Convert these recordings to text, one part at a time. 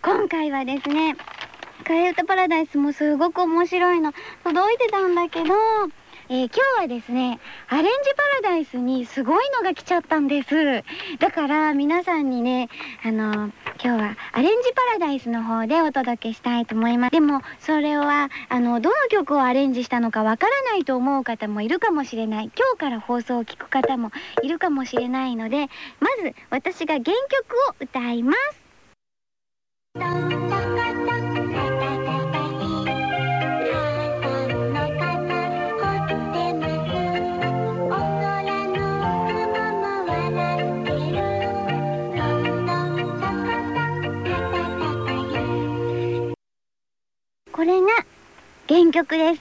今回はですね、替え歌パラダイスもすごく面白いの届いてたんだけど、今日はですね、アレンジパラダイスにすごいのが来ちゃったんです。だから皆さんにね、今日はアレンジパラダイスの方でお届けしたいと思います。でもそれはどの曲をアレンジしたのかわからないと思う方もいるかもしれない。今日から放送を聞く方もいるかもしれないので、まず私が原曲を歌います。これが原曲です。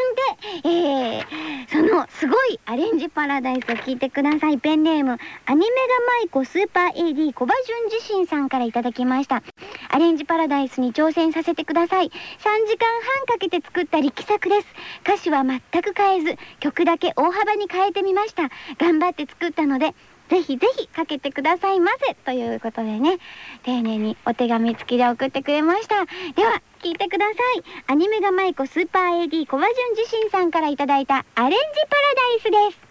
そのすごいアレンジパラダイスを聞いてください。ペンネームアニメガマイコスーパー AD 小葉淳自身さんからいただきました。アレンジパラダイスに挑戦させてください。3時間半かけて作った力作です。歌詞は全く変えず、曲だけ大幅に変えてみました。頑張って作ったのでぜひぜひかけてくださいませ、ということでね、丁寧にお手紙付きで送ってくれました。では聞いてください。アニメガマイコスーパー AD 小葉淳自身さんからいただいたアレンジパラダイスです。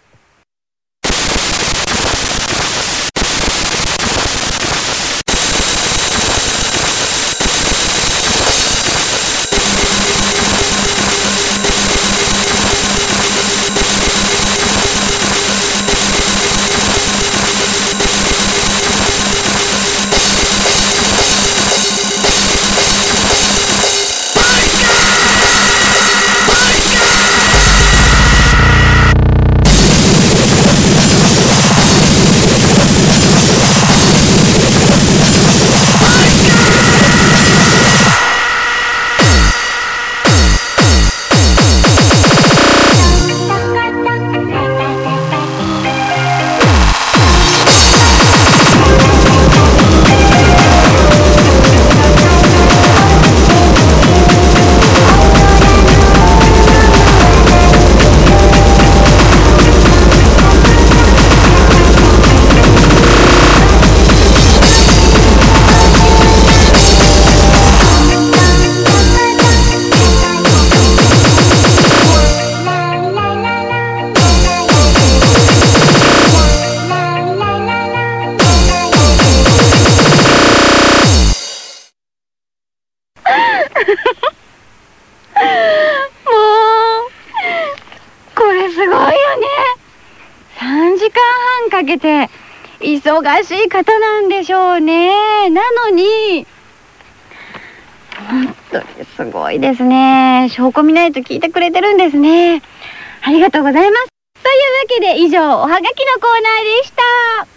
かけて忙しい方なんでしょうね。なのに本当にすごいですね。証拠見ないと聞いてくれてるんですね。ありがとうございます。というわけで以上、おはがきのコーナーでした。